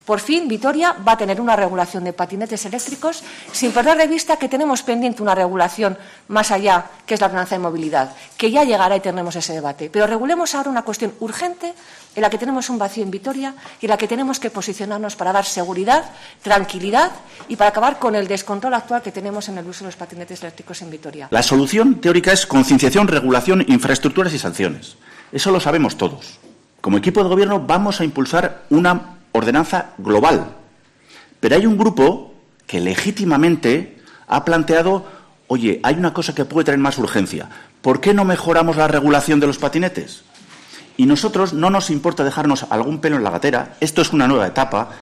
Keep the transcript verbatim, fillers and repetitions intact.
Por fin, Vitoria va a tener una regulación de patinetes eléctricos sin perder de vista que tenemos pendiente una regulación más allá, que es la ordenanza de movilidad, que ya llegará y tendremos ese debate. Pero regulemos ahora una cuestión urgente en la que tenemos un vacío en Vitoria y en la que tenemos que posicionarnos para dar seguridad, tranquilidad y para acabar con el descontrol actual que tenemos en el uso de los patinetes eléctricos en Vitoria. La solución teórica es concienciación, regulación, infraestructuras y sanciones. Eso lo sabemos todos. Como equipo de gobierno vamos a impulsar una ordenanza global. Pero hay un grupo que legítimamente ha planteado, oye, hay una cosa que puede traer más urgencia. ¿Por qué no mejoramos la regulación de los patinetes? Y nosotros no nos importa dejarnos algún pelo en la gatera. Esto es una nueva etapa.